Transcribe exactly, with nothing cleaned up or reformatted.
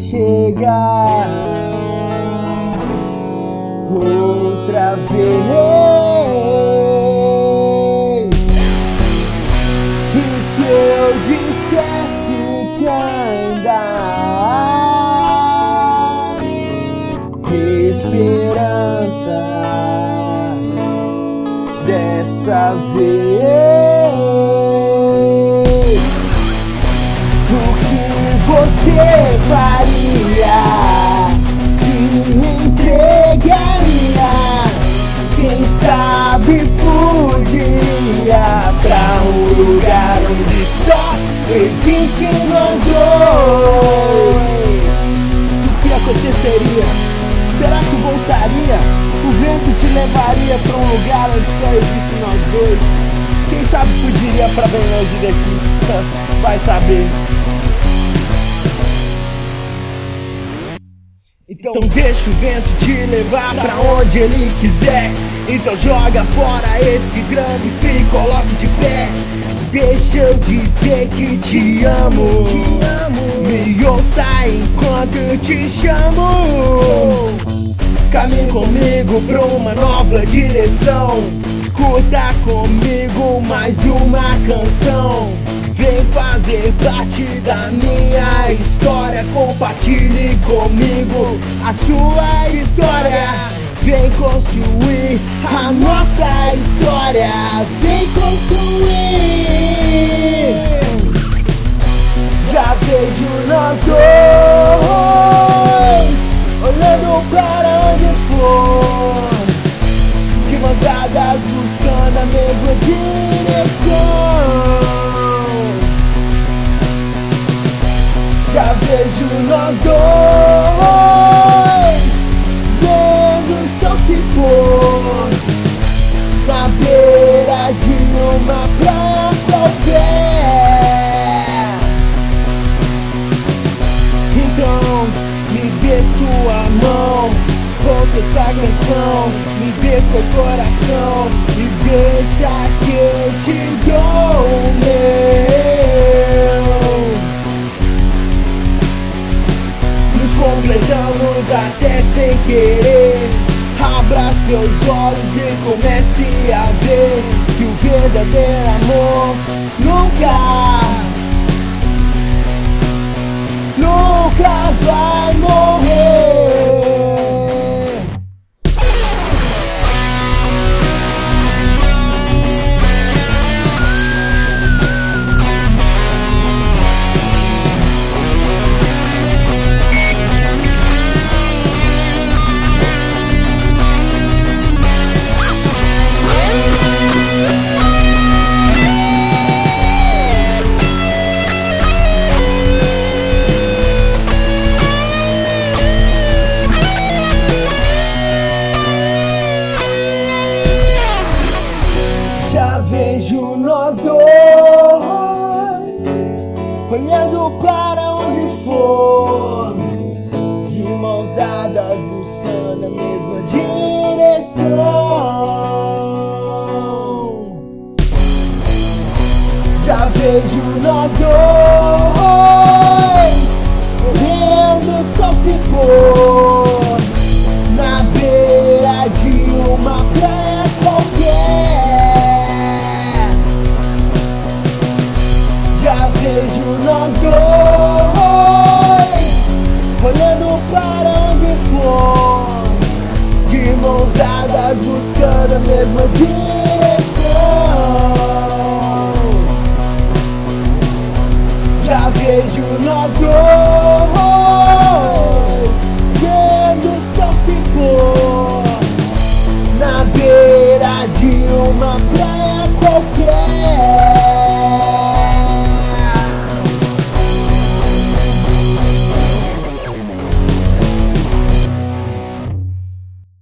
chegar outra vez. E se eu dissesse que ainda há esperança dessa vez, o que você faria? Se entregaria? Quem sabe fugiria pra um lugar onde só existe nós dois? O que aconteceria? Será que voltaria? O vento te levaria pra um lugar onde só existe nós dois? Quem sabe fugiria pra bem longe daqui? Vai saber. Então deixa o vento te levar pra onde ele quiser. Então joga fora esse drama e se coloque de pé. Deixa eu dizer que te amo, te amo. Me ouça enquanto eu te chamo. Caminhe comigo pra uma nova direção. Curta comigo mais uma canção. Vem fazer parte da minha história. Compartilhe comigo a sua história. Vem construir a nossa história. Vem construir. Já vejo nós dois olhando para onde for, de mãos dadas buscando a mesma direção. Já vejo nós dois vendo o sol se pôr na beira de uma praia qualquer. Então me dê sua mão, ouça essa canção, me dê seu coração e deixa que eu te dou o meu. Nos completamos até sem querer. Abra seus olhos e comece a ver que o verdadeiro amor nunca, nunca vai morrer. Já vejo nós dois olhando para onde for, de mãos dadas buscando a mesma direção. Já vejo nós dois vendo o sol se pôr na beira de uma praia qualquer. Já vejo nós dois olhando para onde for, de mãos dadas buscando a mesma direção. Já vejo nós dois vendo o sol se pôr na beira de uma